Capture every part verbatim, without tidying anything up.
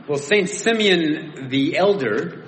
Well, Saint Simeon the Elder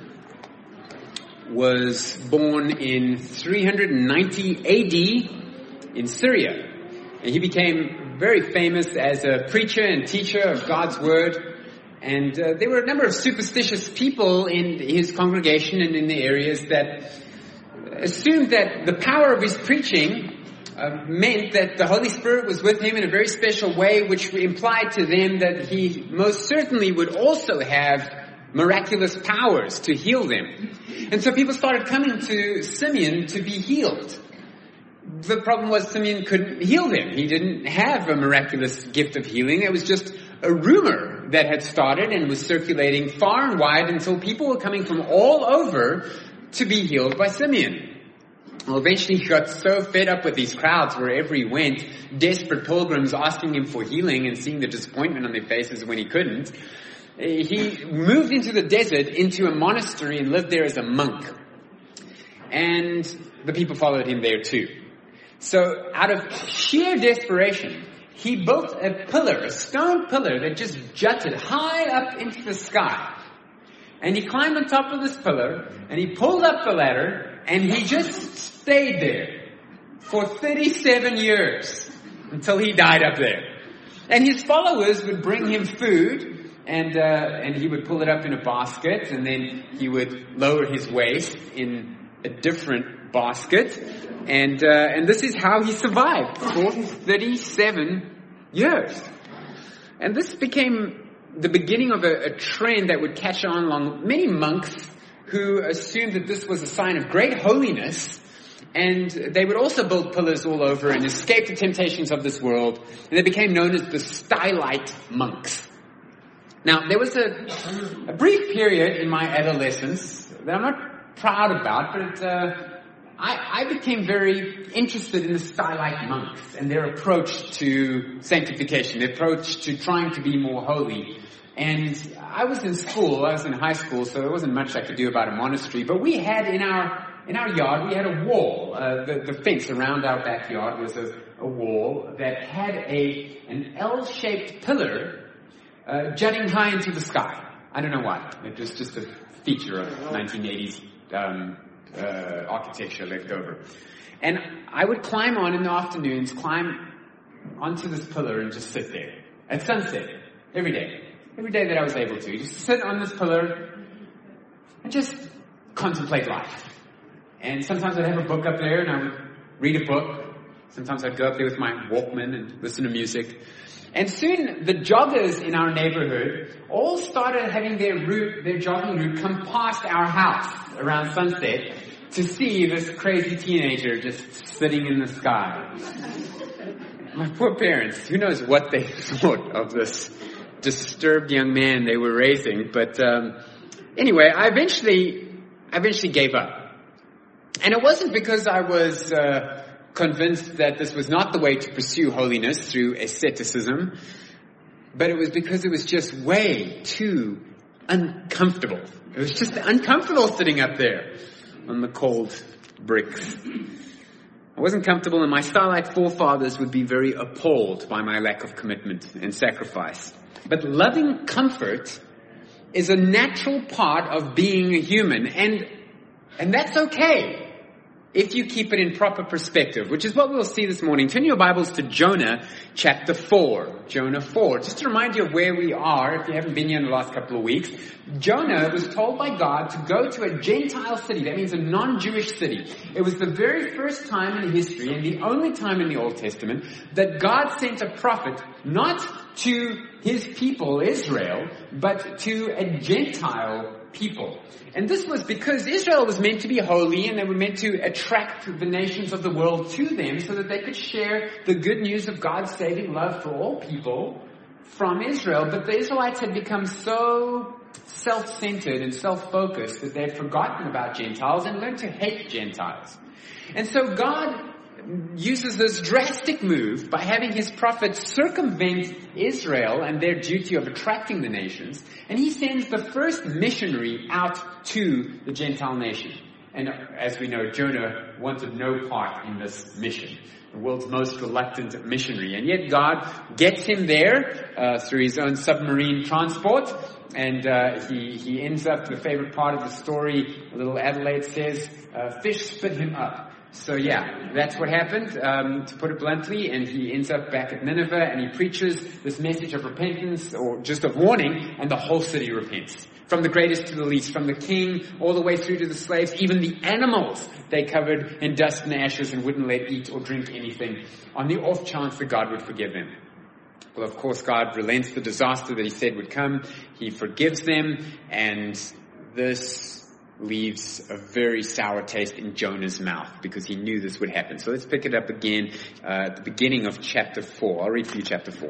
was born in three ninety A D in Syria. And he became very famous as a preacher and teacher of God's Word. And uh, there were a number of superstitious people in his congregation and in the areas that assumed that the power of his preaching Uh, meant that the Holy Spirit was with him in a very special way, which implied to them that he most certainly would also have miraculous powers to heal them. And so people started coming to Simeon to be healed. The problem was Simeon couldn't heal them. He didn't have a miraculous gift of healing. It was just a rumor that had started and was circulating far and wide until people were coming from all over to be healed by Simeon. Well, eventually he got so fed up with these crowds wherever he went, desperate pilgrims asking him for healing and seeing the disappointment on their faces when he couldn't. He moved into the desert, into a monastery, and lived there as a monk. And the people followed him there too. So out of sheer desperation, he built a pillar, a stone pillar that just jutted high up into the sky. And he climbed on top of this pillar, and he pulled up the ladder, and he just stayed there for thirty-seven years until he died up there. And his followers would bring him food, and uh, and he would pull it up in a basket, and then he would lower his waist in a different basket, and uh, and this is how he survived for thirty-seven years. And this became the beginning of a, a trend that would catch on along many monks who assumed that this was a sign of great holiness, and they would also build pillars all over and escape the temptations of this world, and they became known as the Stylite monks. Now, there was a, a brief period in my adolescence that I'm not proud about, but uh, I, I became very interested in the Stylite monks and their approach to sanctification, their approach to trying to be more holy. And I was in school, I was in high school, so there wasn't much I could do about a monastery, but we had in our in our yard, we had a wall. Uh, the, the fence around our backyard was a, a wall that had a an L-shaped pillar uh, jutting high into the sky. I don't know why. It was just a feature of nineteen eighties um, uh, architecture left over. And I would climb on in the afternoons, climb onto this pillar and just sit there at sunset every day. Every day that I was able to. Just sit on this pillar and just contemplate life. And sometimes I'd have a book up there and I would read a book. Sometimes I'd go up there with my Walkman and listen to music. And soon the joggers in our neighborhood all started having their route, their jogging route come past our house around sunset to see this crazy teenager just sitting in the sky. My poor parents, who knows what they thought of this disturbed young man they were raising. But um, anyway, I eventually, I eventually gave up. And it wasn't because I was uh, convinced that this was not the way to pursue holiness through asceticism, but it was because it was just way too uncomfortable. It was just uncomfortable sitting up there on the cold bricks. I wasn't comfortable, and my Stylite forefathers would be very appalled by my lack of commitment and sacrifice. But loving comfort is a natural part of being a human, and and that's okay if you keep it in proper perspective, which is what we'll see this morning. Turn your Bibles to Jonah chapter four. Jonah four. Just to remind you of where we are, if you haven't been here in the last couple of weeks. Jonah was told by God to go to a Gentile city. That means a non-Jewish city. It was the very first time in history, and the only time in the Old Testament, that God sent a prophet not to his people, Israel, but to a Gentile people. And this was because Israel was meant to be holy, and they were meant to attract the nations of the world to them so that they could share the good news of God's saving love for all people from Israel. But the Israelites had become so self-centered and self-focused that they had forgotten about Gentiles and learned to hate Gentiles. And so God uses this drastic move by having his prophets circumvent Israel and their duty of attracting the nations, and he sends the first missionary out to the Gentile nation. And as we know, Jonah wanted no part in this mission. The world's most reluctant missionary. And yet God gets him there uh, through his own submarine transport. And uh, he, he ends up, the favorite part of the story, little Adelaide says, uh, fish spit him up. So yeah, that's what happened, um, to put it bluntly, and he ends up back at Nineveh and he preaches this message of repentance, or just of warning, and the whole city repents. From the greatest to the least, from the king all the way through to the slaves, even the animals they covered in dust and ashes and wouldn't let eat or drink anything, on the off chance that God would forgive them. Well, of course, God relents the disaster that he said would come. He forgives them, and this leaves a very sour taste in Jonah's mouth because he knew this would happen. So let's pick it up again uh, at the beginning of chapter four. I'll read for you chapter four.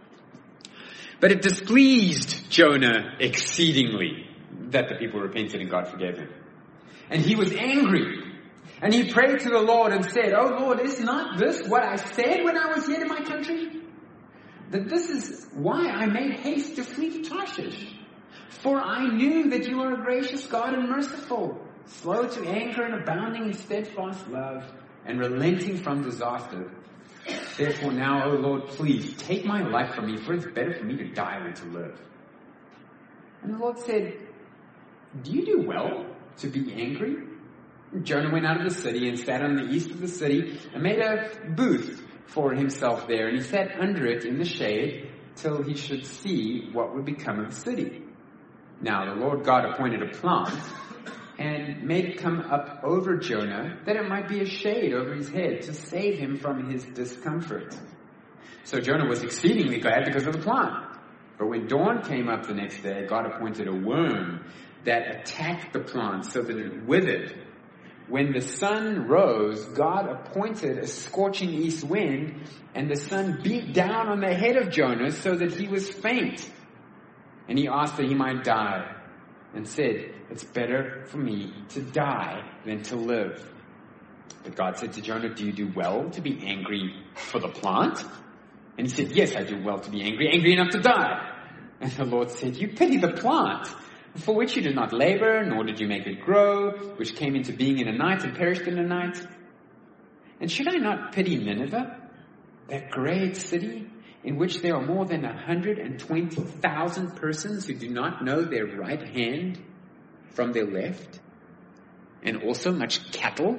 But it displeased Jonah exceedingly that the people repented and God forgave him. And he was angry. And he prayed to the Lord and said, "Oh Lord, is not this what I said when I was yet in my country? That this is why I made haste to flee to Tarshish. For I knew that you are a gracious God and merciful, slow to anger and abounding in steadfast love, and relenting from disaster. Therefore now, O Lord, please take my life from me, for it's better for me to die than to live." And the Lord said, "Do you do well to be angry?" And Jonah went out of the city and sat on the east of the city and made a booth for himself there. And he sat under it in the shade till he should see what would become of the city. Now the Lord God appointed a plant and made it come up over Jonah, that it might be a shade over his head to save him from his discomfort. So Jonah was exceedingly glad because of the plant. But when dawn came up the next day, God appointed a worm that attacked the plant so that it withered. When the sun rose, God appointed a scorching east wind, and the sun beat down on the head of Jonah so that he was faint. And he asked that he might die, and said, "It's better for me to die than to live." But God said to Jonah, "Do you do well to be angry for the plant?" And he said, "Yes, I do well to be angry, angry enough to die." And the Lord said, "You pity the plant, for which you did not labor, nor did you make it grow, which came into being in a night and perished in a night. And should I not pity Nineveh, that great city, in which there are more than one hundred twenty thousand persons who do not know their right hand from their left, and also much cattle?"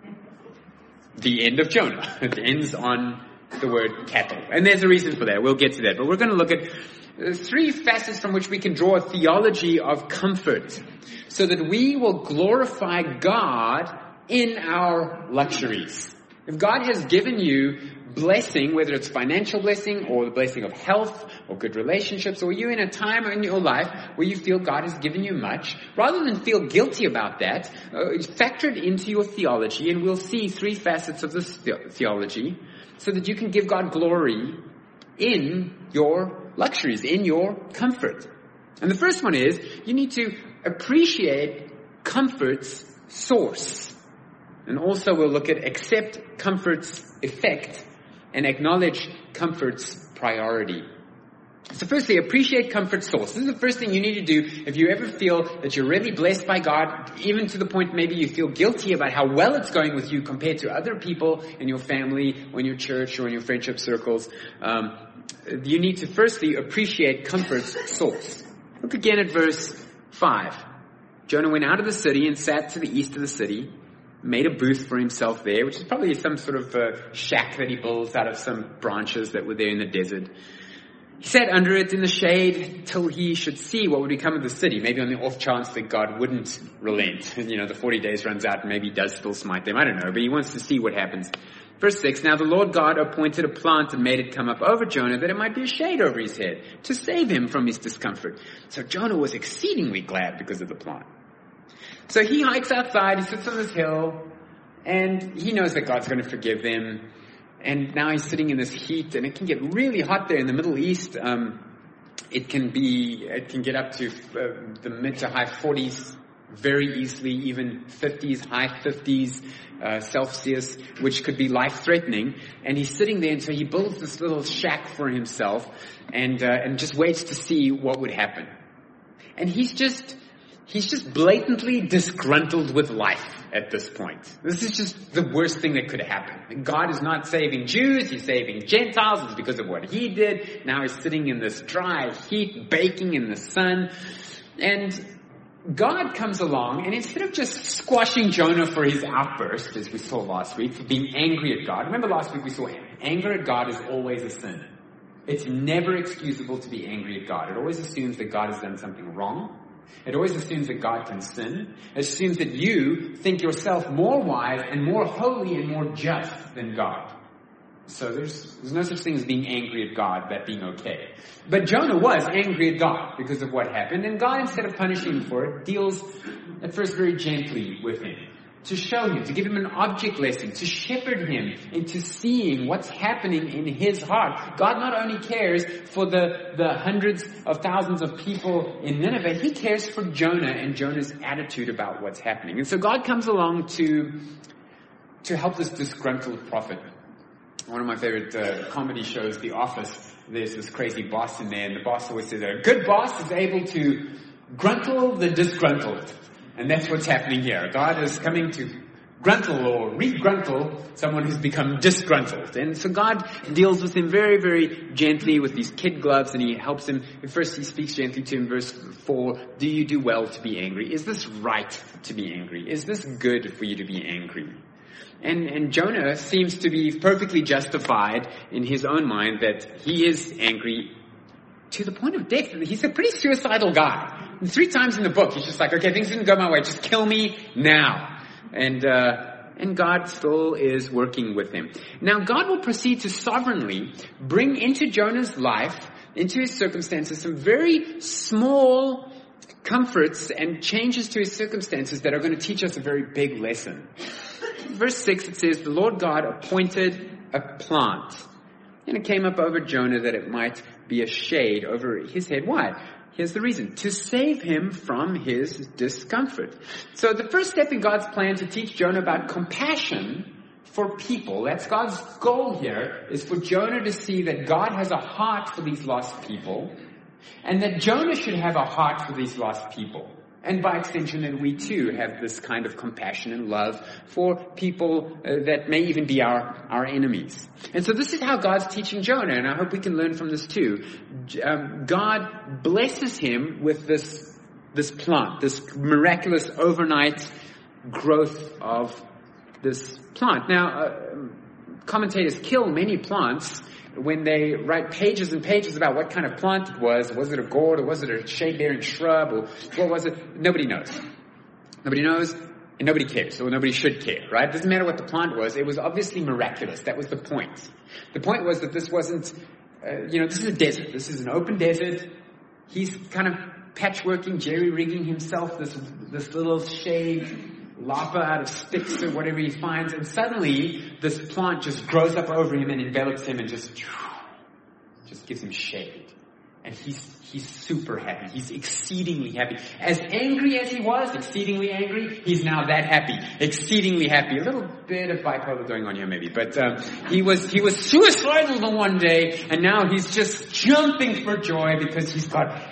The end of Jonah. It ends on the word cattle. And there's a reason for that. We'll get to that. But we're going to look at three facets from which we can draw a theology of comfort, so that we will glorify God in our luxuries. If God has given you blessing, whether it's financial blessing or the blessing of health or good relationships, or you in a time in your life where you feel God has given you much, rather than feel guilty about that, uh, factor it into your theology, and we'll see three facets of this the- theology so that you can give God glory in your luxuries, in your comfort. And the first one is, you need to appreciate comfort's source. And also we'll look at accept comfort's effect and acknowledge comfort's priority. So firstly, appreciate comfort's source. This is the first thing you need to do if you ever feel that you're really blessed by God, even to the point maybe you feel guilty about how well it's going with you compared to other people in your family or in your church or in your friendship circles. Um, you need to firstly appreciate comfort's source. Look again at verse five. Jonah went out of the city and sat to the east of the city, made a booth for himself there, which is probably some sort of uh, shack that he builds out of some branches that were there in the desert. He sat under it in the shade till he should see what would become of the city, maybe on the off chance that God wouldn't relent. You know, the forty days runs out and maybe he does still smite them. I don't know, but he wants to see what happens. Verse six, now the Lord God appointed a plant and made it come up over Jonah that it might be a shade over his head to save him from his discomfort. So Jonah was exceedingly glad because of the plant. So he hikes outside, he sits on this hill, and he knows that God's going to forgive them. And now he's sitting in this heat, and it can get really hot there in the Middle East. Um, it can be, it can get up to uh, the mid to high forties very easily, even fifties, high fifties uh, Celsius, which could be life-threatening. And he's sitting there, and so he builds this little shack for himself, and uh, and just waits to see what would happen. And he's just He's just blatantly disgruntled with life at this point. This is just the worst thing that could happen. God is not saving Jews, he's saving Gentiles. It's because of what he did. Now he's sitting in this dry heat, baking in the sun. And God comes along, and instead of just squashing Jonah for his outburst, as we saw last week, for being angry at God. Remember last week we saw anger at God is always a sin. It's never excusable to be angry at God. It always assumes that God has done something wrong. It always assumes that God can sin. It assumes that you think yourself more wise and more holy and more just than God. So there's, there's no such thing as being angry at God, that being okay. But Jonah was angry at God because of what happened. And God, instead of punishing him for it, deals at first very gently with him. To show him, to give him an object lesson, to shepherd him into seeing what's happening in his heart. God not only cares for the, the hundreds of thousands of people in Nineveh, he cares for Jonah and Jonah's attitude about what's happening. And so God comes along to, to help this disgruntled prophet. One of my favorite uh, comedy shows, The Office, there's this crazy boss in there, and the boss always says that a good boss is able to gruntle the disgruntled. And that's what's happening here. God is coming to gruntle or re-gruntle someone who's become disgruntled. And so God deals with him very, very gently with these kid gloves, and he helps him. First he speaks gently to him, verse four, do you do well to be angry? Is this right to be angry? Is this good for you to be angry? And, and Jonah seems to be perfectly justified in his own mind that he is angry to the point of death. He's a pretty suicidal guy. And three times in the book, he's just like, okay, things didn't go my way. Just kill me now. And, uh, and God still is working with him. Now, God will proceed to sovereignly bring into Jonah's life, into his circumstances, some very small comforts and changes to his circumstances that are going to teach us a very big lesson. Verse six, it says, the Lord God appointed a plant, and it came up over Jonah that it might be a shade over his head. Why? Here's the reason. To save him from his discomfort. So the first step in God's plan to teach Jonah about compassion for people, that's God's goal here, is for Jonah to see that God has a heart for these lost people, and that Jonah should have a heart for these lost people. And by extension, that we too have this kind of compassion and love for people uh, that may even be our, our enemies. And so this is how God's teaching Jonah, and I hope we can learn from this too. Um, God blesses him with this, this plant, this miraculous overnight growth of this plant. Now, uh, commentators kill many plants when they write pages and pages about what kind of plant it was. Was it a gourd, or was it a shade-bearing shrub, or what was it? Nobody knows. Nobody knows, and nobody cares, or nobody should care, right? It doesn't matter what the plant was. It was obviously miraculous. That was the point. The point was that this wasn't, uh, you know, this is a desert. This is an open desert. He's kind of patchworking, jerry-rigging himself this, this little shade lapa out of sticks or whatever he finds, and suddenly this plant just grows up over him and envelops him and just just gives him shade. And he's he's super happy. He's exceedingly happy. As angry as he was, exceedingly angry, he's now that happy. Exceedingly happy. A little bit of bipolar going on here maybe, but um, he was he was suicidal the one day, and now he's just jumping for joy because he's got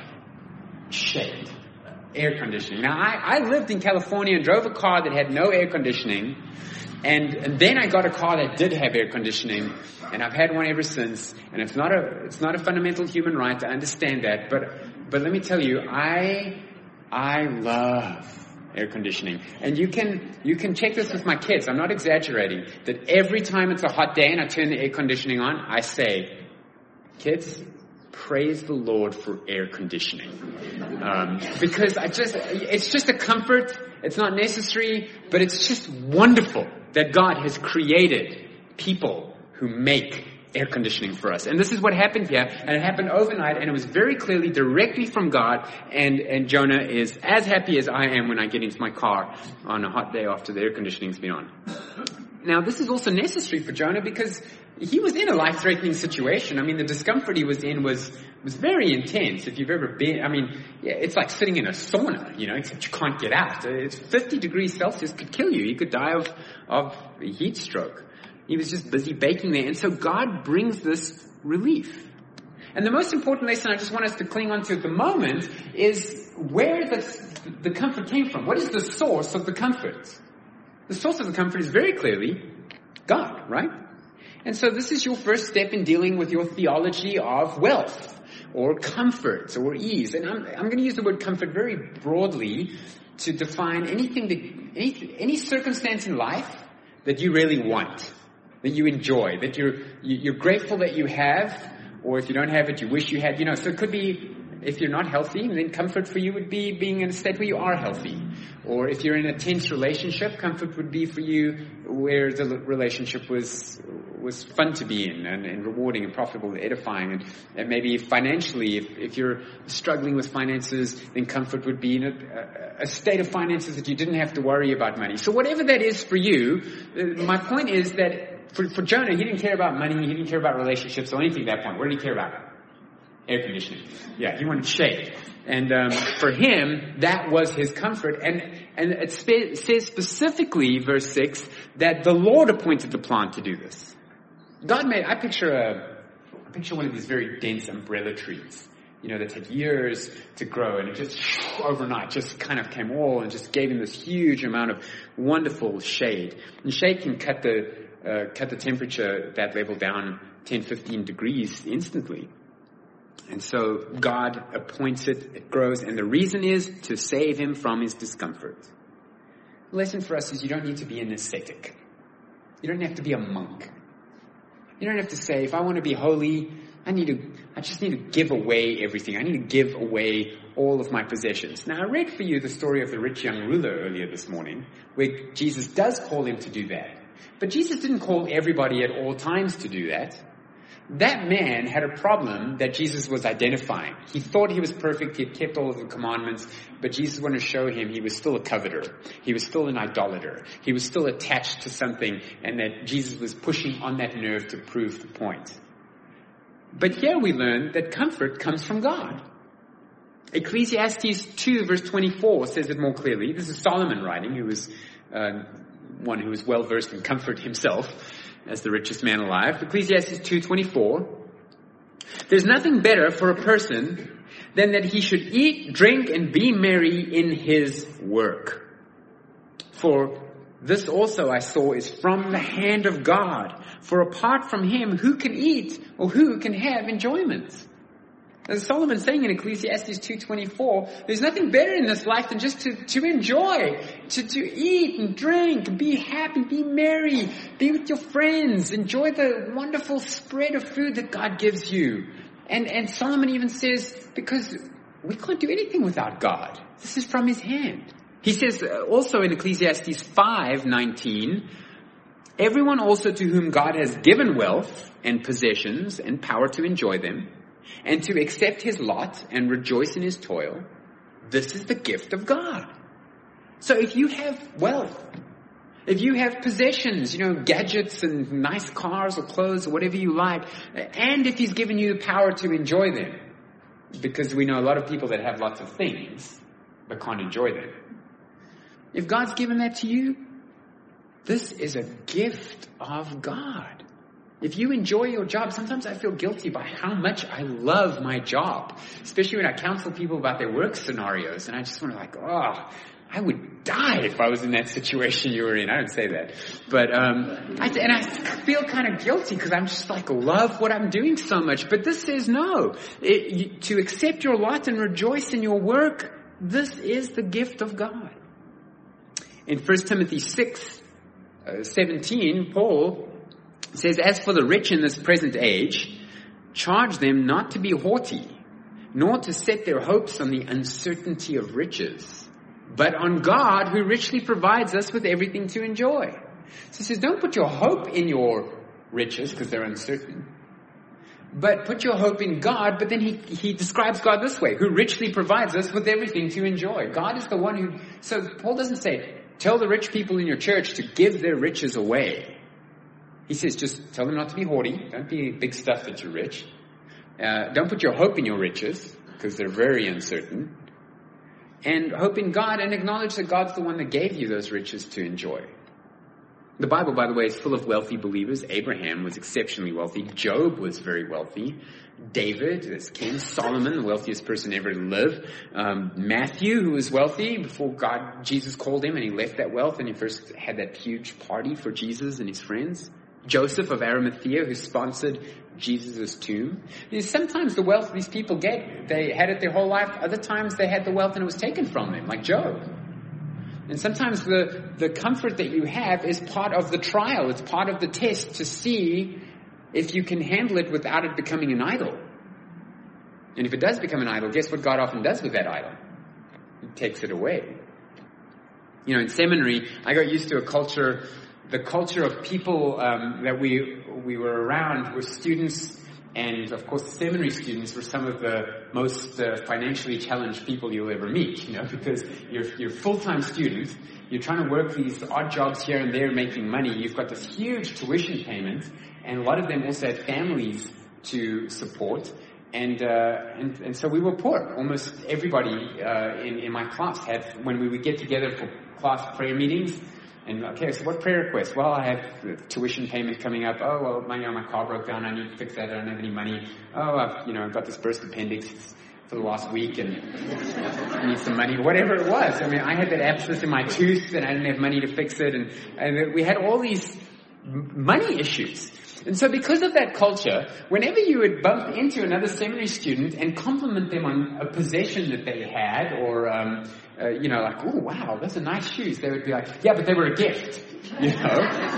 shade. Air conditioning. Now, I, I lived in California and drove a car that had no air conditioning, and, and then I got a car that did have air conditioning, and I've had one ever since. And it's not a it's not a fundamental human right to understand that, but but let me tell you, I I love air conditioning, and you can you can check this with my kids. I'm not exaggerating. That every time it's a hot day and I turn the air conditioning on, I say, kids, praise the Lord for air conditioning. Um, because I just, it's just a comfort. It's not necessary, but it's just wonderful that God has created people who make air conditioning for us. And this is what happened here. And it happened overnight, and it was very clearly directly from God. And, and Jonah is as happy as I am when I get into my car on a hot day after the air conditioning's been on. Now, this is also necessary for Jonah because he was in a life-threatening situation. I mean, the discomfort he was in was was very intense. If you've ever been, I mean, yeah, it's like sitting in a sauna, you know, except you can't get out. It's fifty degrees Celsius could kill you. You could die of, of heat stroke. He was just busy baking there. And so God brings this relief. And the most important lesson I just want us to cling on to at the moment is where the, the comfort came from. What is the source of the comfort? The source of the comfort is very clearly God, right? And so this is your first step in dealing with your theology of wealth or comfort or ease. And I'm, I'm going to use the word comfort very broadly to define anything that, any, any circumstance in life that you really want, that you enjoy, that you're, you're grateful that you have, or if you don't have it, you wish you had, you know, so it could be, if you're not healthy, then comfort for you would be being in a state where you are healthy. Or if you're in a tense relationship, comfort would be for you where the relationship was was fun to be in and, and rewarding and profitable and edifying. And, and maybe financially, if, if you're struggling with finances, then comfort would be in a, a state of finances that you didn't have to worry about money. So whatever that is for you, my point is that for, for Jonah, he didn't care about money, he didn't care about relationships or anything at that point. What did he care about? Air conditioning. Yeah, he wanted shade. And um, for him, that was his comfort. And and it spe- says specifically, verse six, that the Lord appointed the plant to do this. God made, I picture a, I picture one of these very dense umbrella trees, you know, that take years to grow, and it just overnight just kind of came all and just gave him this huge amount of wonderful shade. And shade can cut the, uh, cut the temperature at that level down ten, fifteen degrees instantly. And so God appoints it, it grows, and the reason is to save him from his discomfort. The lesson for us is you don't need to be an ascetic. You don't have to be a monk. You don't have to say, if I want to be holy, I need to, I just need to give away everything. I need to give away all of my possessions. Now, I read for you the story of the rich young ruler earlier this morning, where Jesus does call him to do that. But Jesus didn't call everybody at all times to do that. That man had a problem that Jesus was identifying. He thought he was perfect. He had kept all of the commandments. But Jesus wanted to show him he was still a coveter. He was still an idolater. He was still attached to something, and that Jesus was pushing on that nerve to prove the point. But here we learn that comfort comes from God. Ecclesiastes two verse twenty-four says it more clearly. This is Solomon writing, who was uh, one who was well versed in comfort himself, as the richest man alive. Ecclesiastes two twenty-four. There's nothing better for a person than that he should eat, drink, and be merry in his work. For this also I saw is from the hand of God. For apart from him, who can eat or who can have enjoyment? As Solomon's saying in Ecclesiastes two twenty-four, there's nothing better in this life than just to, to enjoy, to, to eat and drink, be happy, be merry, be with your friends, enjoy the wonderful spread of food that God gives you. And, and Solomon even says, because we can't do anything without God. This is from his hand. He says also in Ecclesiastes five nineteen, everyone also to whom God has given wealth and possessions and power to enjoy them, and to accept his lot and rejoice in his toil, this is the gift of God. So if you have wealth, if you have possessions, you know, gadgets and nice cars or clothes or whatever you like, and if he's given you the power to enjoy them, because we know a lot of people that have lots of things but can't enjoy them. If God's given that to you, this is a gift of God. If you enjoy your job, sometimes I feel guilty by how much I love my job, especially when I counsel people about their work scenarios, and I just want to like, oh, I would die if I was in that situation you were in. I don't say that, but um, I, and I feel kind of guilty because I'm just like love what I'm doing so much. But this says no, it, you, to accept your lot and rejoice in your work. This is the gift of God. In First Timothy six seventeen, Paul says, as for the rich in this present age, charge them not to be haughty, nor to set their hopes on the uncertainty of riches, but on God who richly provides us with everything to enjoy. So he says, don't put your hope in your riches because they're uncertain, but put your hope in God. But then he, he describes God this way, who richly provides us with everything to enjoy. God is the one who, so Paul doesn't say, tell the rich people in your church to give their riches away. He says, just tell them not to be haughty. Don't be big stuff that you're rich. Uh, don't put your hope in your riches, because they're very uncertain. And hope in God and acknowledge that God's the one that gave you those riches to enjoy. The Bible, by the way, is full of wealthy believers. Abraham was exceptionally wealthy. Job was very wealthy. David, as king. Solomon, the wealthiest person ever to live. Um, Matthew, who was wealthy before God, Jesus called him and he left that wealth and he first had that huge party for Jesus and his friends. Joseph of Arimathea, who sponsored Jesus' tomb. You know, sometimes the wealth these people get, they had it their whole life. Other times they had the wealth and it was taken from them, like Job. And sometimes the, the comfort that you have is part of the trial. It's part of the test to see if you can handle it without it becoming an idol. And if it does become an idol, guess what God often does with that idol? He takes it away. You know, in seminary, I got used to a culture, the culture of people um, that we we were around were students, and of course seminary students were some of the most uh, financially challenged people you'll ever meet, you know, because you're, you're full-time students, you're trying to work these odd jobs here and there making money, you've got this huge tuition payment, and a lot of them also had families to support, and uh, and, and so we were poor. Almost everybody uh, in, in my class had, when we would get together for class prayer meetings, and okay, so what prayer request? Well, I have tuition payment coming up. Oh, well, my, you know, my car broke down. I need to fix that. I don't have any money. Oh, I've, you know, got this burst appendix for the last week and I need some money. Whatever it was. I mean, I had that abscess in my tooth and I didn't have money to fix it. And, and we had all these money issues. And so because of that culture, whenever you would bump into another seminary student and compliment them on a possession that they had, or, um, uh, you know, like, oh, wow, those are nice shoes, they would be like, yeah, but they were a gift, you know.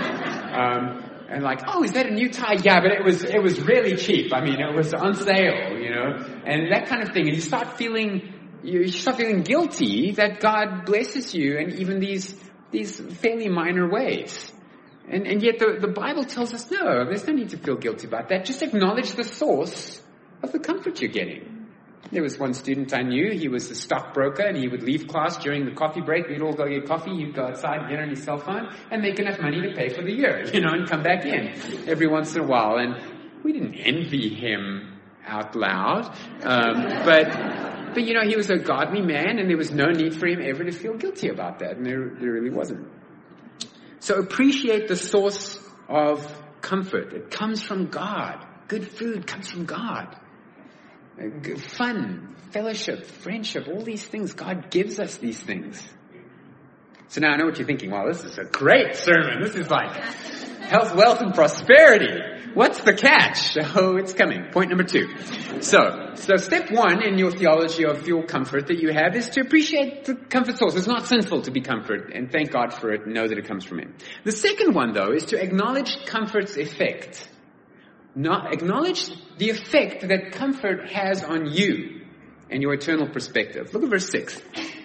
um, and like, oh, is that a new tie? Yeah, but it was, it was really cheap. I mean, it was on sale, you know, and that kind of thing. And you start feeling, you start feeling guilty that God blesses you in even these, these fairly minor ways. And, and yet the, the Bible tells us, no, there's no need to feel guilty about that. Just acknowledge the source of the comfort you're getting. There was one student I knew, he was a stockbroker, and he would leave class during the coffee break. We'd all go get coffee, he'd go outside, get on his cell phone, and make enough money to pay for the year, you know, and come back in every once in a while. And we didn't envy him out loud, um, but, but, you know, he was a godly man, and there was no need for him ever to feel guilty about that, and there, there really wasn't. So appreciate the source of comfort. It comes from God. Good food comes from God. Fun, fellowship, friendship, all these things. God gives us these things. So now I know what you're thinking. Wow, this is a great sermon. This is like health, wealth, and prosperity. What's the catch? Oh, it's coming. Point number two. So, so step one in your theology of your comfort that you have is to appreciate the comfort source. It's not sinful to be comfort, and thank God for it and know that it comes from Him. The second one, though, is to acknowledge comfort's effect. Not acknowledge the effect that comfort has on you and your eternal perspective. Look at verse six.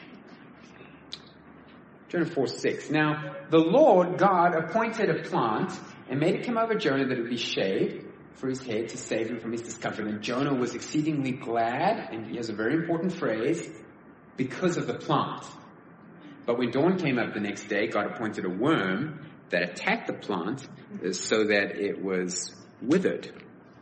Jonah four six. Now, the Lord God appointed a plant and made it come over Jonah that it would be shade for his head to save him from his discomfort. And Jonah was exceedingly glad, and he has a very important phrase, because of the plant. But when dawn came up the next day, God appointed a worm that attacked the plant so that it was withered.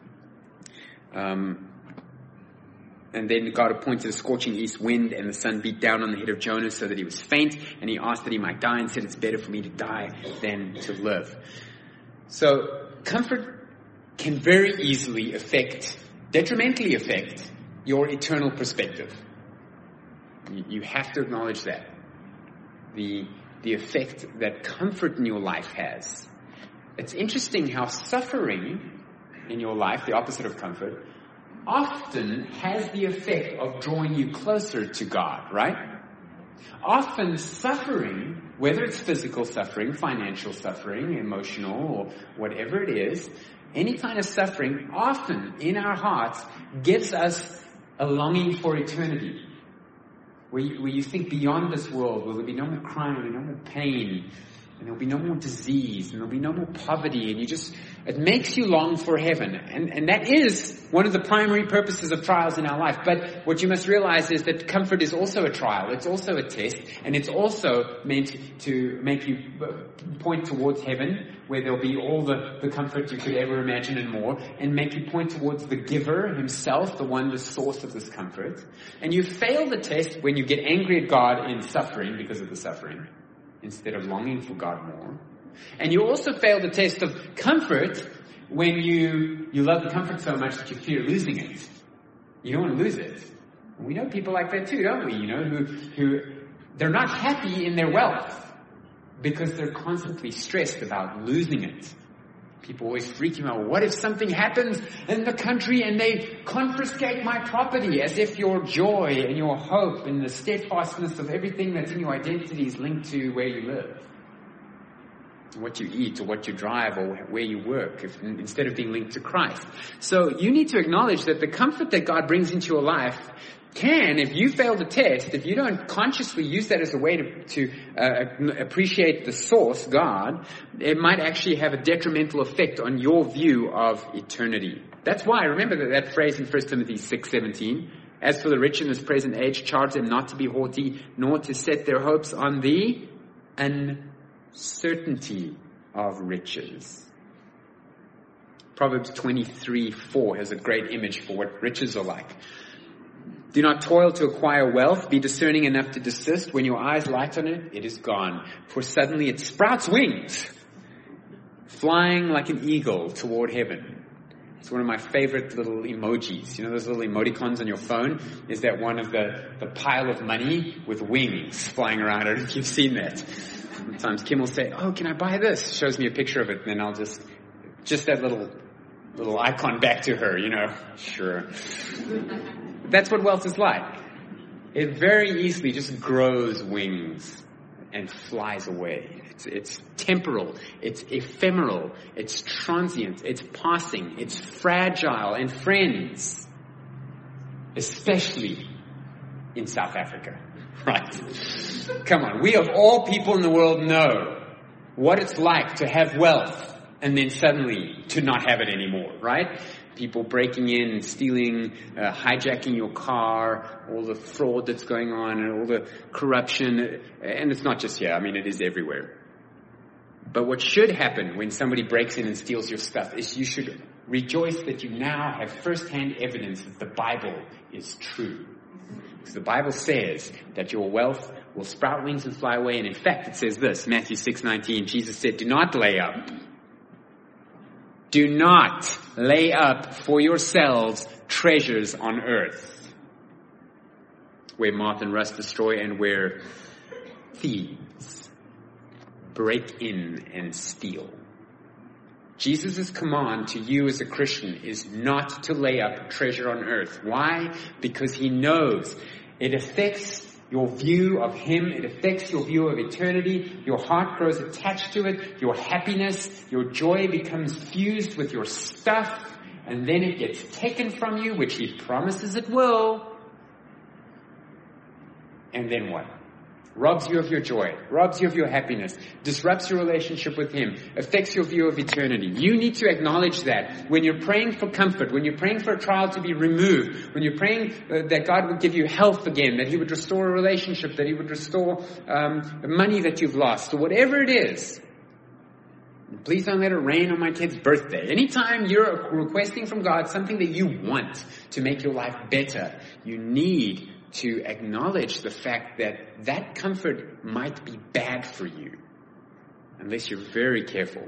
Um, and then God appointed a scorching east wind, and the sun beat down on the head of Jonah so that he was faint, and he asked that he might die and said, it's better for me to die than to live. So comfort can very easily affect, detrimentally affect, your eternal perspective. You, you have to acknowledge that. The, the effect that comfort in your life has. It's interesting how suffering in your life, the opposite of comfort, often has the effect of drawing you closer to God, right? Often suffering, whether it's physical suffering, financial suffering, emotional, or whatever it is, any kind of suffering, often in our hearts, gives us a longing for eternity. Where you, where you think beyond this world, will there be no more crime, there'll be no more pain, and there'll be no more disease, and there'll be no more poverty, and you just, it makes you long for heaven. And, and that is one of the primary purposes of trials in our life. But what you must realize is that comfort is also a trial. It's also a test, and it's also meant to make you point towards heaven, where there'll be all the, the comfort you could ever imagine and more, and make you point towards the giver himself, the one, the source of this comfort. And you fail the test when you get angry at God in suffering because of the suffering, instead of longing for God more. And you also fail the test of comfort when you, you love the comfort so much that you fear losing it. You don't want to lose it. We know people like that too, don't we? You know, who, who, they're not happy in their wealth because they're constantly stressed about losing it. People always freaking out. What if something happens in the country and they confiscate my property, as if your joy and your hope and the steadfastness of everything that's in your identity is linked to where you live, what you eat or what you drive or where you work, if, instead of being linked to Christ. So you need to acknowledge that the comfort that God brings into your life can, if you fail the test, if you don't consciously use that as a way to, to uh, appreciate the source, God, it might actually have a detrimental effect on your view of eternity. That's why, remember that, that phrase in First Timothy six seventeen, as for the rich in this present age, charge them not to be haughty, nor to set their hopes on the uncertainty of riches. Proverbs twenty-three four has a great image for what riches are like. Do not toil to acquire wealth. Be discerning enough to desist. When your eyes light on it, it is gone. For suddenly it sprouts wings, flying like an eagle toward heaven. It's one of my favorite little emojis. You know those little emoticons on your phone? Is that one of the, the pile of money with wings flying around? I don't know if you've seen that. Sometimes Kim will say, oh, can I buy this? Shows me a picture of it. And then I'll just, just that little, little icon back to her, you know. Sure. That's what wealth is like. It very easily just grows wings and flies away. It's, it's temporal. It's ephemeral. It's transient. It's passing. It's fragile. And friends, especially in South Africa, right? Come on. We of all people in the world know what it's like to have wealth and then suddenly to not have it anymore, right? People breaking in and stealing, uh, hijacking your car, all the fraud that's going on and all the corruption. And it's not just here. I mean, it is everywhere. But what should happen when somebody breaks in and steals your stuff is you should rejoice that you now have first-hand evidence that the Bible is true. Because the Bible says that your wealth will sprout wings and fly away. And in fact, it says this, Matthew six nineteen, Jesus said, do not lay up. Do not lay up for yourselves treasures on earth, where moth and rust destroy and where thieves break in and steal. Jesus' command to you as a Christian is not to lay up treasure on earth. Why? Because he knows it affects your view of him. It affects your view of eternity. Your heart grows attached to it. Your happiness, your joy becomes fused with your stuff. And then it gets taken from you, which he promises it will. And then what? Robs you of your joy, robs you of your happiness, disrupts your relationship with him, affects your view of eternity. You need to acknowledge that when you're praying for comfort, when you're praying for a trial to be removed, when you're praying uh, that God would give you health again, that he would restore a relationship, that he would restore um, money that you've lost, or whatever it is. Please don't let it rain on my kid's birthday. Anytime you're requesting from God something that you want to make your life better, you need to acknowledge the fact that that comfort might be bad for you unless you're very careful.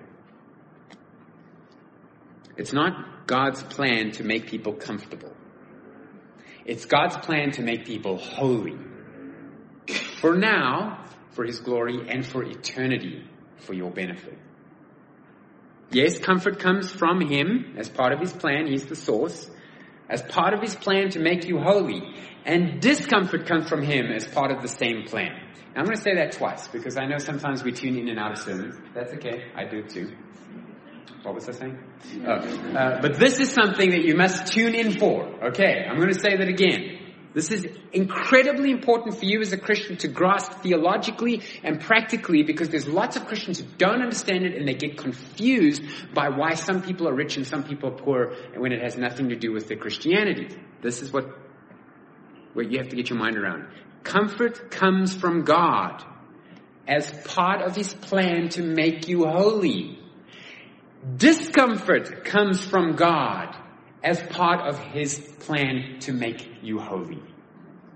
It's not God's plan to make people comfortable. It's God's plan to make people holy. For now, for his glory, and for eternity, for your benefit. Yes, comfort comes from him as part of his plan. He's the source. As part of his plan to make you holy. And discomfort comes from him as part of the same plan. Now, I'm going to say that twice because I know sometimes we tune in and out of sermons. That's okay. I do too. What was I saying? Oh, uh, but this is something that you must tune in for. Okay, I'm going to say that again. This is incredibly important for you as a Christian to grasp theologically and practically, because there's lots of Christians who don't understand it and they get confused by why some people are rich and some people are poor when it has nothing to do with their Christianity. This is what, what you have to get your mind around. Comfort comes from God as part of his plan to make you holy. Discomfort comes from God as part of his plan to make you holy.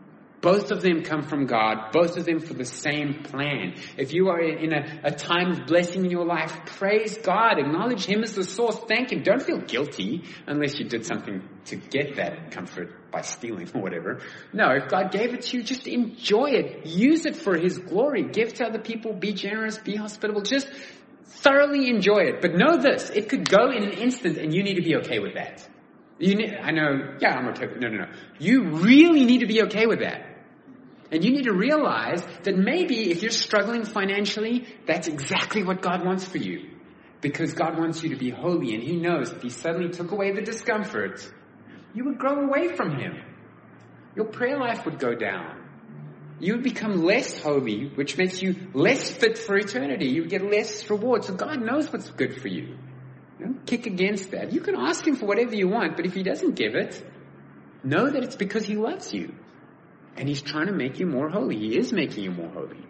Both of them come from God, both of them for the same plan. If you are in a, a time of blessing in your life, praise God, acknowledge Him as the source, thank Him. Don't feel guilty unless you did something to get that comfort by stealing or whatever. No, if God gave it to you, just enjoy it. Use it for His glory. Give to other people, be generous, be hospitable. Just thoroughly enjoy it. But know this, it could go in an instant and you need to be okay with that. You need, I know, yeah, I'm okay. No, no, no. You really need to be okay with that. And you need to realize that maybe if you're struggling financially, that's exactly what God wants for you. Because God wants you to be holy, and He knows if He suddenly took away the discomfort, you would grow away from Him. Your prayer life would go down. You would become less holy, which makes you less fit for eternity. You would get less reward. So God knows what's good for you. Don't kick against that. You can ask Him for whatever you want, but if He doesn't give it, know that it's because He loves you. And He's trying to make you more holy. He is making you more holy.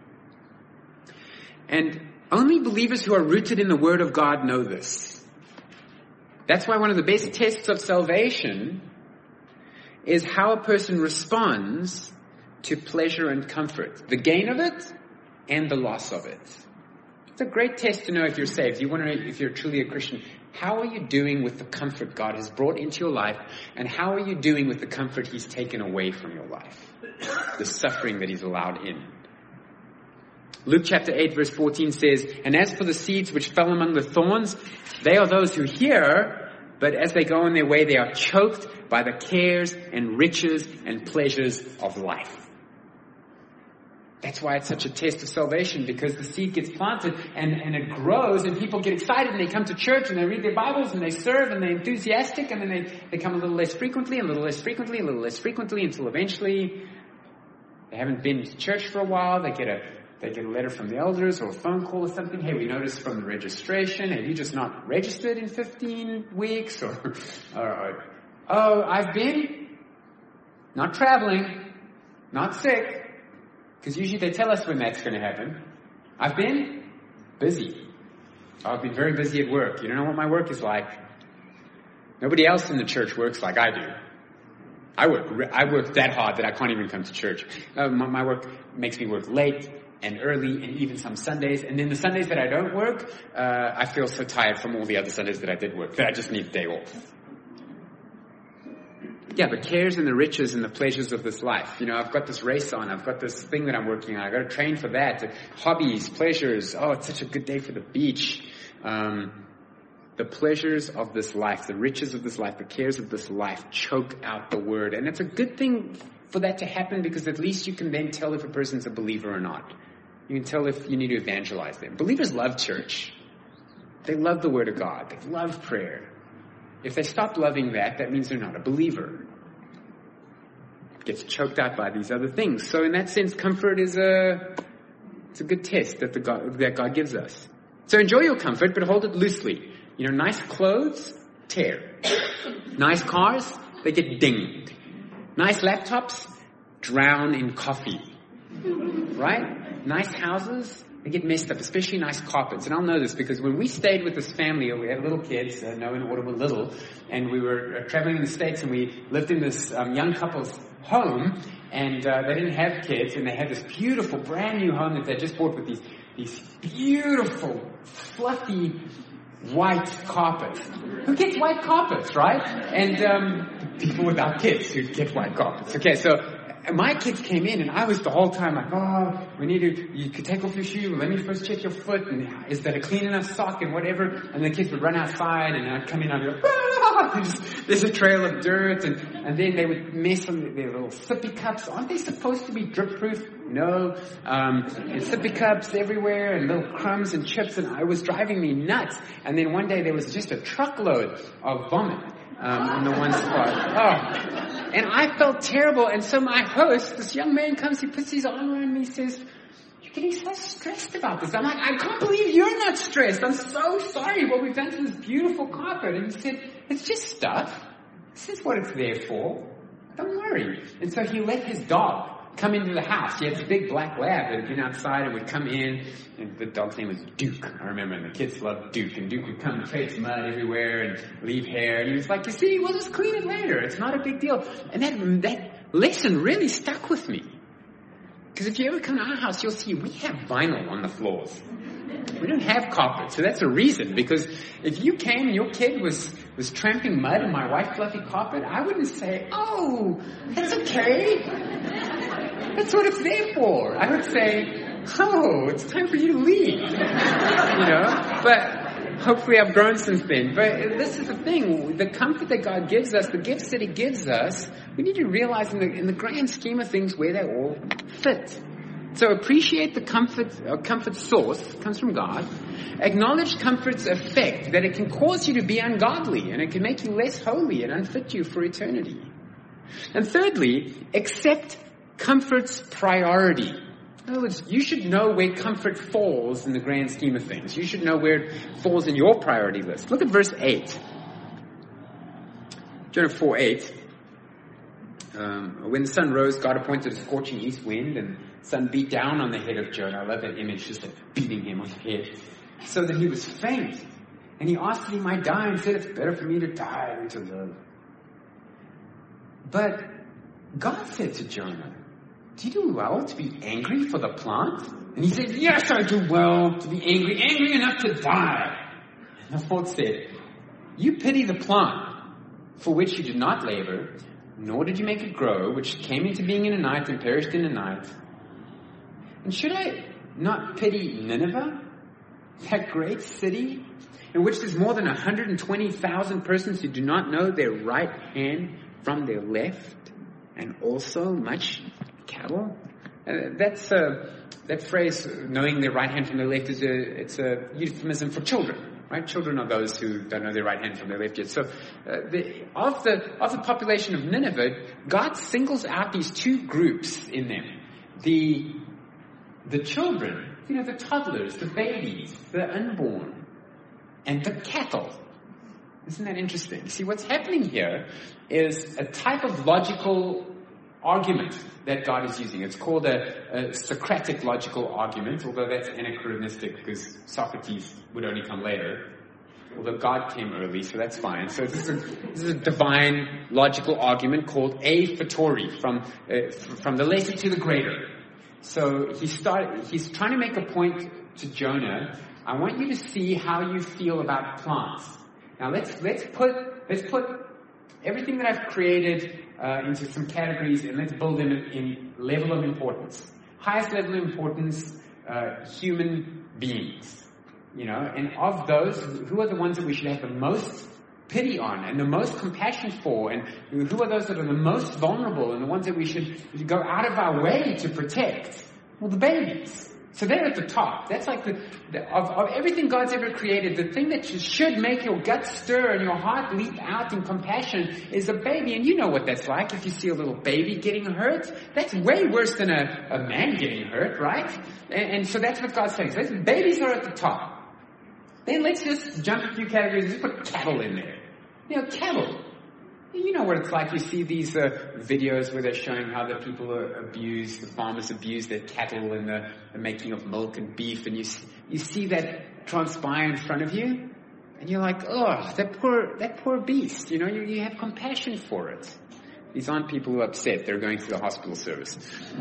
And only believers who are rooted in the Word of God know this. That's why one of the best tests of salvation is how a person responds to pleasure and comfort. The gain of it and the loss of it. It's a great test to know if you're saved. You want to know if you're truly a Christian. How are you doing with the comfort God has brought into your life? And how are you doing with the comfort He's taken away from your life? The suffering that He's allowed in. Luke chapter eight verse fourteen says, "And as for the seeds which fell among the thorns, they are those who hear, but as they go on their way, they are choked by the cares and riches and pleasures of life." That's why it's such a test of salvation, because the seed gets planted and, and it grows and people get excited and they come to church and they read their Bibles and they serve and they're enthusiastic, and then they, they come a little less frequently, a little less frequently, a little less frequently until eventually they haven't been to church for a while. They get a they get a letter from the elders or a phone call or something. "Hey, we noticed from the registration, have you just not registered in fifteen weeks? Or, or, or oh, I've been not traveling, not sick." Because usually they tell us when that's going to happen. "I've been busy. I've been very busy at work. You don't know what my work is like. Nobody else in the church works like I do. I work I work that hard that I can't even come to church. Uh, my, my work makes me work late and early and even some Sundays. And then the Sundays that I don't work, uh, I feel so tired from all the other Sundays that I did work that I just need a day off." Yeah, the cares and the riches and the pleasures of this life. You know, I've got this race on. I've got this thing that I'm working on. I've got to train for that. Hobbies, pleasures. Oh, it's such a good day for the beach. Um, the pleasures of this life, the riches of this life, the cares of this life choke out the word. And it's a good thing for that to happen, because at least you can then tell if a person's a believer or not. You can tell if you need to evangelize them. Believers love church. They love the Word of God. They love prayer. If they stop loving that, that means they're not a believer. It gets choked out by these other things. So in that sense, comfort is a, it's a good test that, the God, that God gives us. So enjoy your comfort, but hold it loosely. You know, nice clothes, tear. Nice cars, they get dinged. Nice laptops, drown in coffee. Right? Nice houses, they get messed up, especially nice carpets. And I'll know this because when we stayed with this family, we had little kids, uh, Noah and Autumn were little, and we were uh, traveling in the States, and we lived in this um, young couple's home, and uh, they didn't have kids, and they had this beautiful brand new home that they just bought with these these beautiful, fluffy, white carpets. Who gets white carpets, right? And um, people without kids who get white carpets. Okay, so my kids came in, and I was the whole time like, oh, we need to, you could take off your shoe, let me first check your foot, and is that a clean enough sock, and whatever, and the kids would run outside, and I'd come in, and I'd go, ah, there's, there's a trail of dirt, and, and then they would mess on their little sippy cups. Aren't they supposed to be drip-proof? No. Um, and sippy cups everywhere, and little crumbs and chips, and it was driving me nuts. And then one day there was just a truckload of vomit um, on the one spot. Oh. And I felt terrible, and so my host, this young man comes, he puts his arm around me, he says, "You're getting so stressed about this." I'm like, "I can't believe you're not stressed. I'm so sorry what we've done to this beautiful carpet." And he said, "It's just stuff. This is what it's there for. Don't worry." And so he let his dog come into the house. He had this big black lab that had been outside and would come in, and the dog's name was Duke. I remember, and the kids loved Duke, and Duke would come and trace mud everywhere and leave hair, and he was like, "You see, we'll just clean it later. It's not a big deal." And that that lesson really stuck with me. Because if you ever come to our house, you'll see we have vinyl on the floors. We don't have carpet, so that's a reason. Because if you came and your kid was, was tramping mud in my white fluffy carpet, I wouldn't say, oh, that's okay. That's what it's there for. I would say, oh, it's time for you to leave. You know? But hopefully I've grown since then. But this is the thing. The comfort that God gives us, the gifts that He gives us, we need to realize in the, in the grand scheme of things where they all fit. So appreciate the comfort, uh, comfort source comes from God. Acknowledge comfort's effect, that it can cause you to be ungodly and it can make you less holy and unfit you for eternity. And thirdly, accept comfort's priority. In other words, you should know where comfort falls in the grand scheme of things. You should know where it falls in your priority list. Look at verse eight. Jonah four eight. Um, when the sun rose, God appointed a scorching east wind, and the sun beat down on the head of Jonah. I love that image, just like beating him on the head, so that he was faint. And he asked that he might die, and said, it's better for me to die than to live. But God said to Jonah, do you do well to be angry for the plant? And he said, yes, I do well to be angry, angry enough to die. And the fourth said, you pity the plant for which you did not labor, nor did you make it grow, which came into being in a night and perished in a night. And should I not pity Nineveh, that great city, in which there's more than one hundred twenty thousand persons who do not know their right hand from their left, and also much cattle? Uh, that's uh, that phrase, knowing their right hand from their left, is a it's a euphemism for children. Right? Children are those who don't know their right hand from their left yet. So, uh, the, of the of the population of Nineveh, God singles out these two groups in them: the the children, you know, the toddlers, the babies, the unborn, and the cattle. Isn't that interesting? See, what's happening here is a type of logical argument that God is using. It's called a, a Socratic logical argument, although that's anachronistic because Socrates would only come later, although God came early, so that's fine. So this is a, this is a divine logical argument called a fortiori, from uh, from the lesser to the greater. So he started. He's trying to make a point to Jonah. I want you to see how you feel about plants. Now let's let's put let's put everything that I've created uh, into some categories, and let's build them in, in level of importance. Highest level of importance, uh, human beings. You know, and of those, who are the ones that we should have the most pity on and the most compassion for, and who are those that are the most vulnerable and the ones that we should go out of our way to protect? Well, the babies. So they're at the top. That's like the, the of, of everything God's ever created, the thing that should make your gut stir and your heart leap out in compassion is a baby. And you know what that's like if you see a little baby getting hurt. That's way worse than a, a man getting hurt, right? And, and so that's what God's saying. So babies are at the top. Then let's just jump a few categories and just put cattle in there. You know, cattle. You know what it's like. You see these uh, videos where they're showing how the people are abused, the farmers abuse their cattle in the, the making of milk and beef, and you you see that transpire in front of you, and you're like, oh, that poor that poor beast. You know, you, you have compassion for it. These aren't people who are upset. They're going through the hospital service.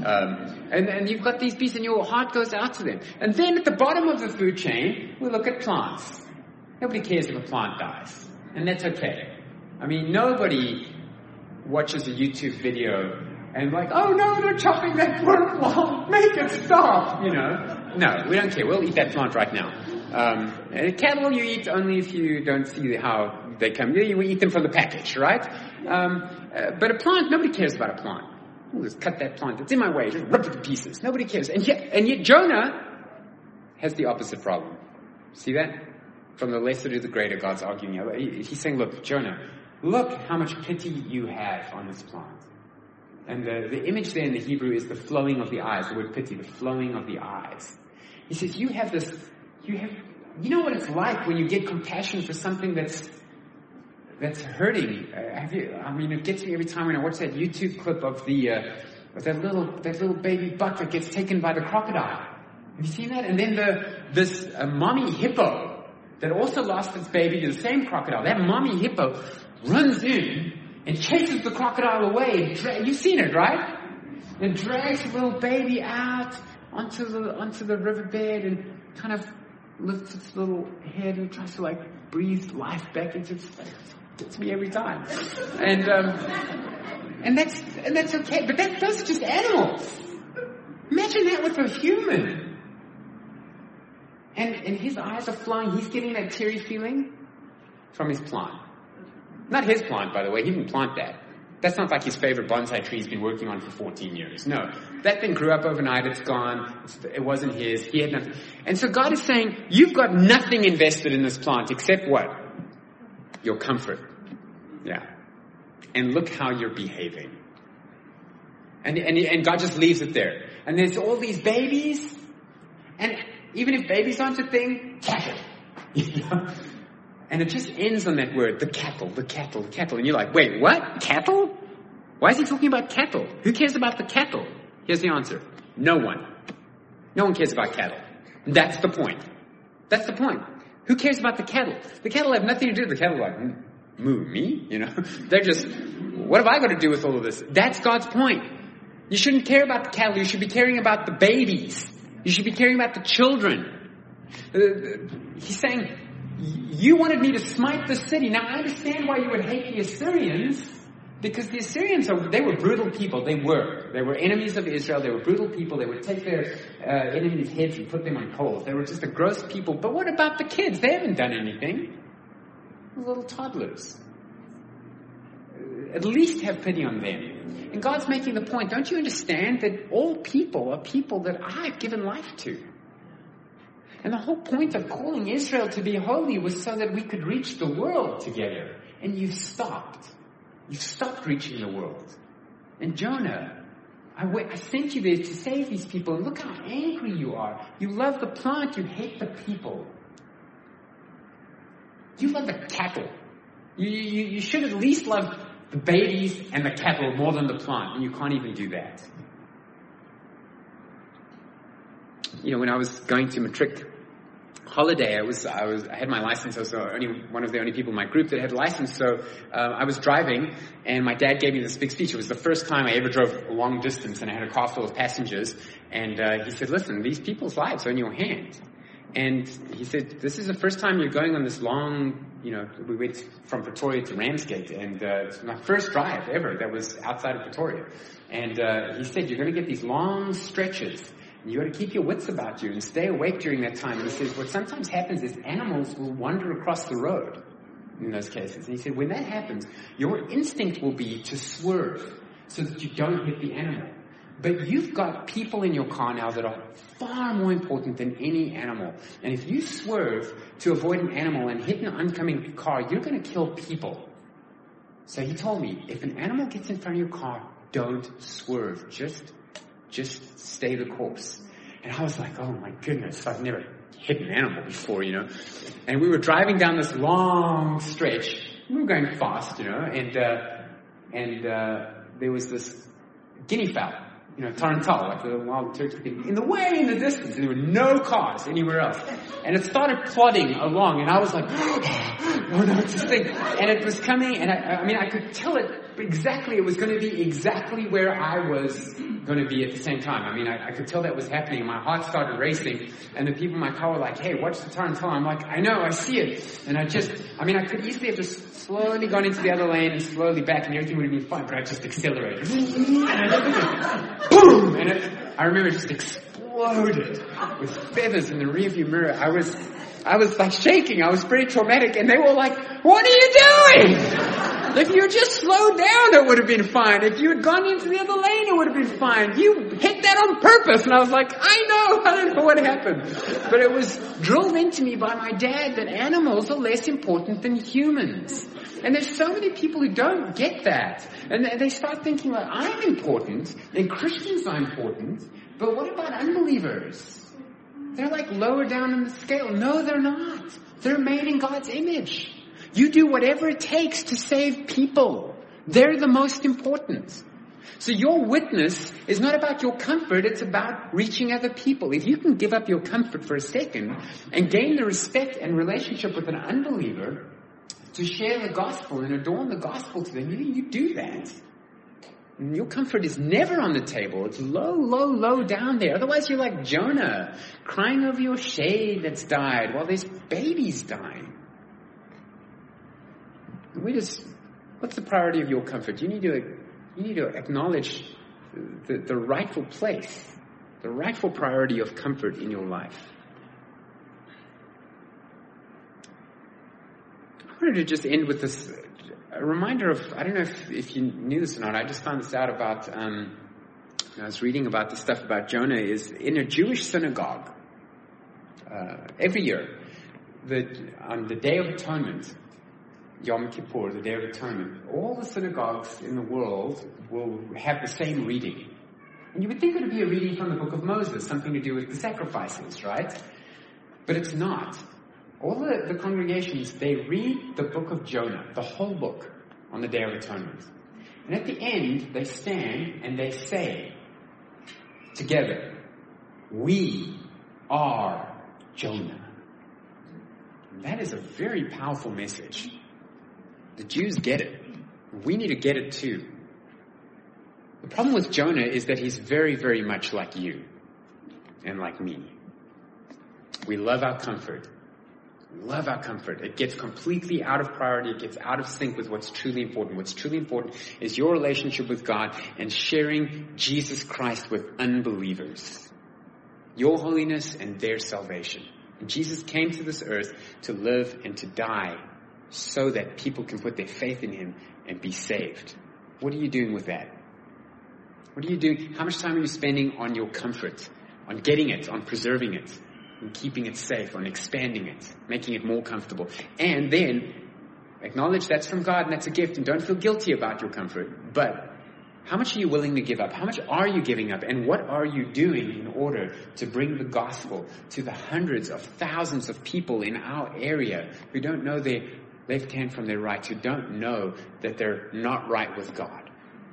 Um, and, and you've got these beasts and your heart goes out to them. And then at the bottom of the food chain, we look at plants. Nobody cares if a plant dies. And that's okay. I mean, nobody watches a YouTube video and like, oh no, they're chopping that poor plant. Make it stop, you know. No, we don't care. We'll eat that plant right now. Um, and cattle you eat only if you don't see how they come. You, we eat them from the package, right? Um, uh, but a plant, nobody cares about a plant. We'll just cut that plant. It's in my way. Just rip it to pieces. Nobody cares. And yet, and yet Jonah has the opposite problem. See that? From the lesser to the greater, God's arguing. He's saying, look, Jonah, look how much pity you have on this plant. And the, the image there in the Hebrew is the flowing of the eyes. The word pity, the flowing of the eyes. He says, you have this, you have, you know what it's like when you get compassion for something that's That's hurting. Uh, have you, I mean, it gets me every time when I watch that YouTube clip of the uh, of that little that little baby buck that gets taken by the crocodile. Have you seen that? And then the this uh, mommy hippo that also lost its baby to the same crocodile. That mommy hippo runs in and chases the crocodile away. You've seen it, right? and drags the little baby out onto the onto the riverbed and kind of lifts its little head and tries to like breathe life back into its face. Gets me every time. And um, and that's and that's okay. But that, those are just animals. Imagine that with a human. And and his eyes are flying. He's getting that teary feeling from his plant. Not his plant, by the way. He didn't plant that. That's not like his favorite bonsai tree he's been working on for fourteen years. No. That thing grew up overnight. It's gone. It's, it wasn't his. He had nothing. And so God is saying, you've got nothing invested in this plant except what? Your comfort. Yeah. And look how you're behaving. And, and, and God just leaves it there. And there's all these babies. And even if babies aren't a thing, cattle. You know? And it just ends on that word, the cattle, the cattle, the cattle. And you're like, wait, what? Cattle? Why is he talking about cattle? Who cares about the cattle? Here's the answer. No one. No one cares about cattle. That's the point. That's the point. Who cares about the cattle? The cattle have nothing to do with the cattle. Like, moo, me? You know? They're just, what have I got to do with all of this? That's God's point. You shouldn't care about the cattle. You should be caring about the babies. You should be caring about the children. Uh, he's saying, you wanted me to smite the city. Now, I understand why you would hate the Assyrians, because the Assyrians, are, they were brutal people. They were. They were enemies of Israel. They were brutal people. They would take their uh, enemies' heads and put them on coals. They were just a gross people. But what about the kids? They haven't done anything. Little toddlers. At least have pity on them. And God's making the point, don't you understand that all people are people that I've given life to? And the whole point of calling Israel to be holy was so that we could reach the world together. And you've stopped. You've stopped reaching the world. And Jonah, I, w- I sent you there to save these people. And look how angry you are. You love the plant, you hate the people. You love the cattle. You, you, you should at least love the babies and the cattle more than the plant. And you can't even do that. You know, when I was going to matric holiday, I was, I was, I had my license. I was only one of the only people in my group that had a license. So uh, I was driving, and my dad gave me this big speech. It was the first time I ever drove a long distance, and I had a car full of passengers. And uh, he said, "Listen, these people's lives are in your hand." And he said, "This is the first time you're going on this long, you know, we went from Pretoria to Ramsgate, and uh, it's my first drive ever that was outside of Pretoria." And uh, he said, "You're going to get these long stretches. You got to keep your wits about you and stay awake during that time." And he says, what sometimes happens is animals will wander across the road in those cases. And he said, when that happens, your instinct will be to swerve so that you don't hit the animal. But you've got people in your car now that are far more important than any animal. And if you swerve to avoid an animal and hit an oncoming car, you're going to kill people. So he told me, if an animal gets in front of your car, don't swerve. Just Just stay the course. And I was like, oh my goodness, I've never hit an animal before, you know. And we were driving down this long stretch. We were going fast, you know, and uh, and uh, there was this guinea fowl, you know, tarantula, like the wild turkey thing, in the way in the distance. And there were no cars anywhere else. And it started plodding along, and I was like, oh no, it's this thing. And it was coming, and I, I mean, I could tell it exactly, it was going to be exactly where I was going to be at the same time. I mean, I, I could tell that was happening, and my heart started racing, and the people in my car were like, hey, watch the tarantula. I'm like, I know, I see it. And I just, I mean, I could easily have just slowly gone into the other lane and slowly back, and everything would have been fine, but I just accelerated. And I looked at it, boom! And it, I remember it just exploded with feathers in the rearview mirror. I was, I was like shaking. I was pretty traumatic, and they were like, what are you doing? If you had just slowed down, it would have been fine. If you had gone into the other lane, it would have been fine. You hit that on purpose. And I was like, I know, I don't know what happened. But it was drilled into me by my dad that animals are less important than humans. And there's so many people who don't get that. And they start thinking, like, I'm important, and Christians are important, but what about unbelievers? They're like lower down in the scale. No, they're not. They're made in God's image. You do whatever it takes to save people. They're the most important. So your witness is not about your comfort, it's about reaching other people. If you can give up your comfort for a second and gain the respect and relationship with an unbeliever to share the gospel and adorn the gospel to them, you, you do that. Your comfort is never on the table. It's low, low, low down there. Otherwise you're like Jonah, crying over your shade that's died while there's babies dying. We just, what's the priority of your comfort? You need to, you need to acknowledge the, the rightful place, the rightful priority of comfort in your life. I wanted to just end with this, a reminder of, I don't know if, if you knew this or not, I just found this out about, um, I was reading about the stuff about Jonah, is in a Jewish synagogue, uh, every year, the, on the Day of Atonement, Yom Kippur, the Day of Atonement, all the synagogues in the world will have the same reading. And you would think it would be a reading from the book of Moses, something to do with the sacrifices, right? But it's not. All the, the congregations, they read the book of Jonah, the whole book, on the Day of Atonement. And at the end, they stand and they say together, "We are Jonah." And that is a very powerful message. The Jews get it. We need to get it too. The problem with Jonah is that he's very, very much like you and like me. We love our comfort. We love our comfort. It gets completely out of priority. It gets out of sync with what's truly important. What's truly important is your relationship with God and sharing Jesus Christ with unbelievers. Your holiness and their salvation. And Jesus came to this earth to live and to die so that people can put their faith in him and be saved. What are you doing with that? What are you doing? How much time are you spending on your comfort, on getting it, on preserving it, on keeping it safe, on expanding it, making it more comfortable? And then acknowledge that's from God and that's a gift, and don't feel guilty about your comfort. But how much are you willing to give up? How much are you giving up? And what are you doing in order to bring the gospel to the hundreds of thousands of people in our area who don't know their left hand from their right, who don't know that they're not right with God?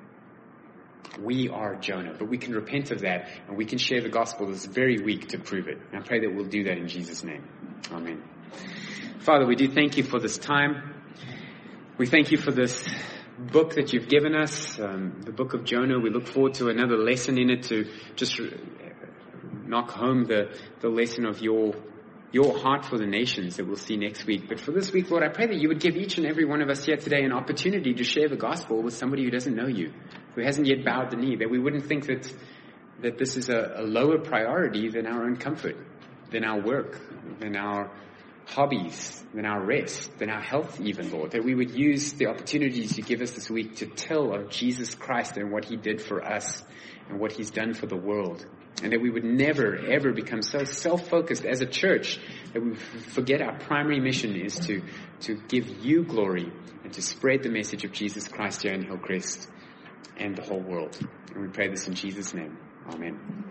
We are Jonah, but we can repent of that and we can share the gospel this very week to prove it. And I pray that we'll do that in Jesus' name. Amen. Father, we do thank you for this time. We thank you for this book that you've given us, um, the book of Jonah. We look forward to another lesson in it to just knock home the, the lesson of your your heart for the nations that we'll see next week. But for this week, Lord, I pray that you would give each and every one of us here today an opportunity to share the gospel with somebody who doesn't know you, who hasn't yet bowed the knee, that we wouldn't think that that this is a, a lower priority than our own comfort, than our work, than our hobbies, than our rest, than our health even, Lord, that we would use the opportunities you give us this week to tell of Jesus Christ and what he did for us and what he's done for the world. And that we would never, ever become so self-focused as a church that we forget our primary mission is to, to give you glory and to spread the message of Jesus Christ here in Hillcrest and the whole world. And we pray this in Jesus' name. Amen.